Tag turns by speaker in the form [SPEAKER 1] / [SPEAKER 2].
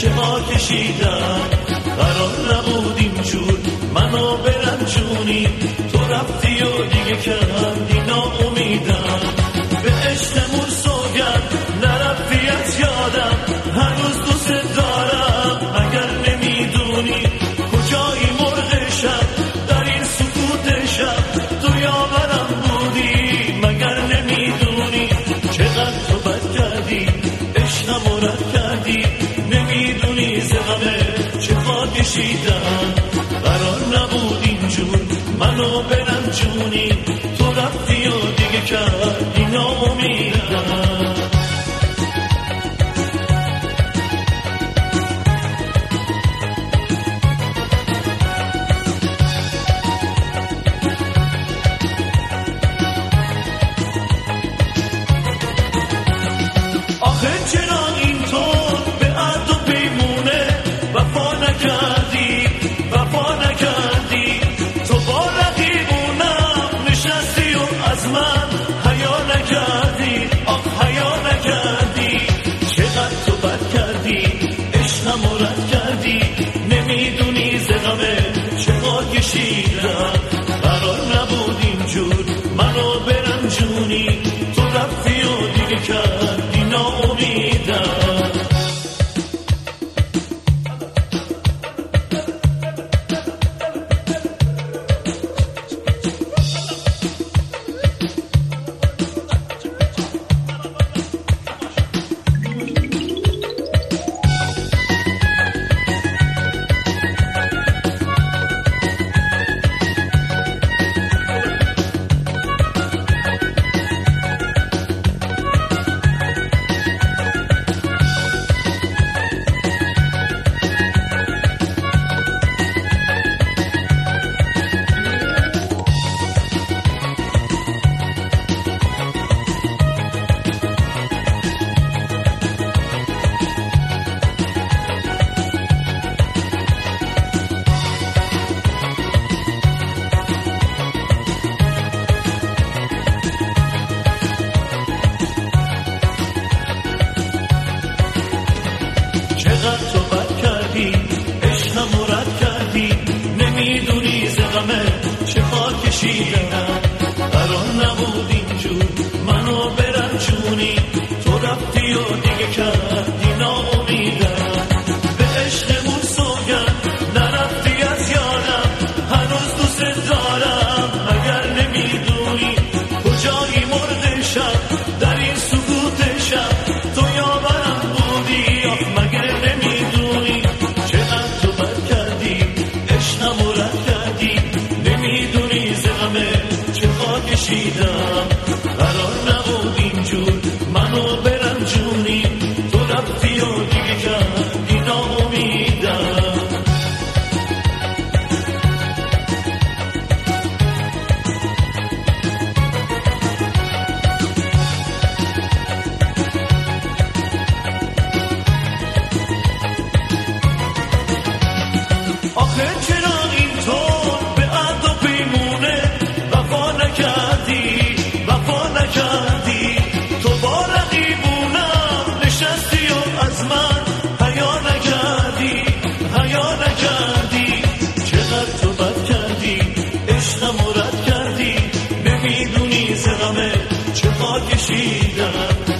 [SPEAKER 1] چه ها کشیدم. قرار نبود اینجور منو برنجونی، تو رفتی و دیگه کردی ناامیدم. به عشقمون سوگند نرفتی از یادم، هنوز دوست دارم. اگر نمیدونی کجایی مرغ شب، در این سکوت شب تو یاورم بودی. مگر نمیدونی چقدر تو بد کردی، عشقمو رد کردی. نمیدونی ز غمه چه ها کشیدم. قرار نبود اینجور منو برنجونی، تو رفتی و دیگه کردی ناامیدم. آخه چرا اینطور به عهد و پیمونه وفا نکردی، وفا نکردی. تو با رقیبونم نشستی و از من حیا نکردی، آخ حیا نکردی. چقدر تو بد کردی، عشقمو رد کردی. نمیدونی ز غمه چه ها کشیدم. قرار نبود اینجور منو برنجونی، تو رفتی و دیگه کردی ناامیدم. چقدر تو بد کردی، عشقمو رد کردی. نمیدونی ز غمه چه ها کشیدم. قرار نبود اینجور منو برنجونی، تو رفتی و دیگه کردی ناامیدم. به عشقمون سوگند نرفتی از یادم، هنوز دوست دارم. اگر نمیدونی کجایی مرغ شب، در این سکوت شب تو یاورم بودی. آخ مگر نمیدونی چقدر تو بد کردی، عشقمو رد کردی. نمیدونی ز غمه چه ها کشیدم. قرار نبود اینجور منو برنجونی، تو رفتی و دیگه کردی ناامیدم. آخه چرا اینطور به عهد و پیمونه وفا نکردی، وفا نکردی. تو با رقیبونم نشستی و از من حیا نکردی، حیا نکردی. چقدر تو بد کردی، عشقمو رد کردی. نمیدونی ز غمه چه ها کشیدم.